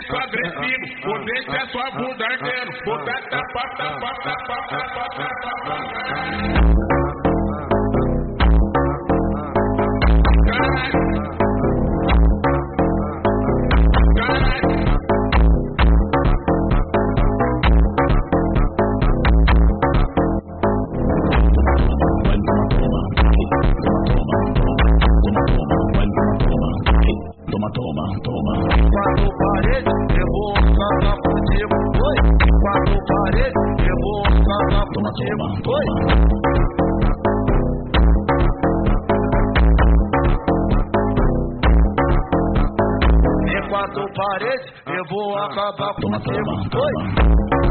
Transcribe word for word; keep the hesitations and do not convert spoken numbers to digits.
isso agressivo, vou deixar sua bunda ardendo, vou dar tapa, tapa, tapa, tapa, tapa, tapa. Toma, toma. Quatro paredes, eu vou cagar contigo, oi. Quatro paredes, eu vou cagar contigo, oi. Em quatro paredes, eu vou acabar contigo, oi.